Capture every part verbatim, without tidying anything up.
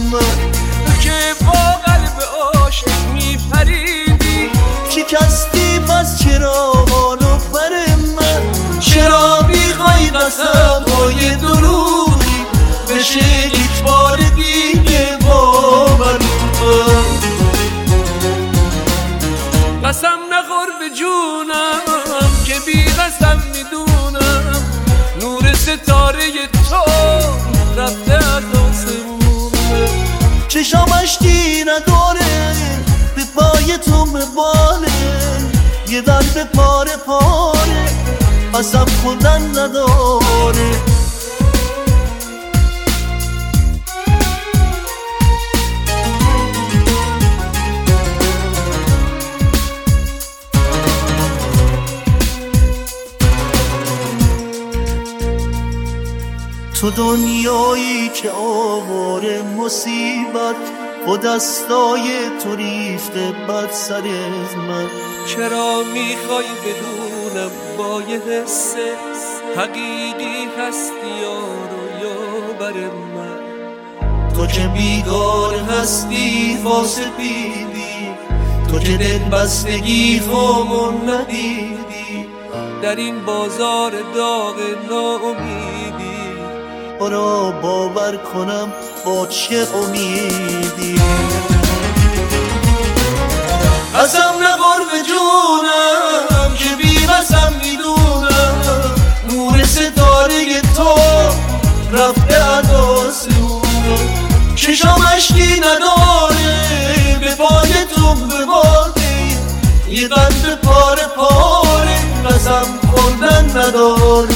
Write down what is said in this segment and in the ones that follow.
من، تو که با قلب عاشق میپریدی. شکستی پس چرا حالو بر من، چرا میخوای قسم های دروغی بشه یک بار دیگه باور من. قسم نخور به جونم که بی قسم میدونم نور ستاره تو رفته از آسمون. چشام اشکی نداره به پای تو مباله، یه دل پاره پاره قسم خوردن نداره. تو دنیایی که آواره مصیبت و دستای تو ریخته بد سر از من. چرا میخوای بدونم با یه حس حقیقی هستی یارو یا بر من. تو که بیگار هستی واسه بیدی، تو که دل بستگی خامون ندیدی در این بازار داغ ناامیدی. برا باور کنم با چه امیدی. قسم نخور به جونم که بی قسم میدونم نور ستاره تو رفته از آسمون. چشام اشکی نداره به پای تو بباده، یه قلب پاره پاره قسم خوردن نداره.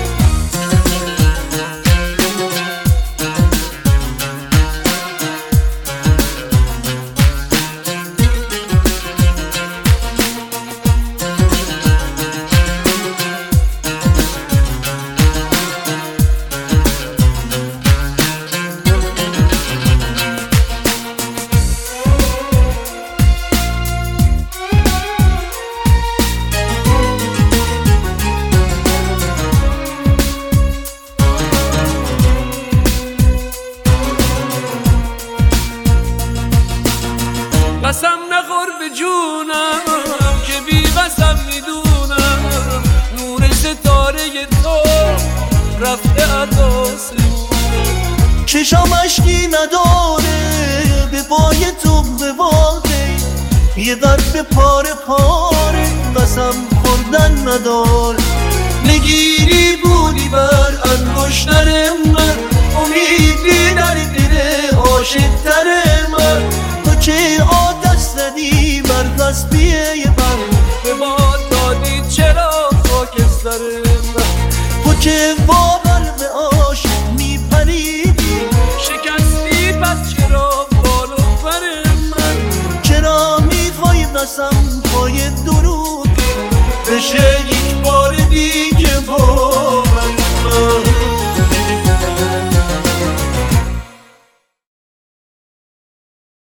قسم نخور به جونم که بی قسم میدونم نور ستاره تو رفته از آسمون. چشام اشکی نداره به پای تو بباده، یه درد پاره پاره قسم خوردن نداره. نگیری بودی بر انگشتر من، امیدی در دل عاشق‌تر من. تو که آتش زدی بر قصبی من، به ما دادی چرا خاکستر من. تو که باور به عاشق میپریدی، شکستی پس چرا بالو بر من. چرا میخوای قسم پای دروغ بشه یک بار دیگه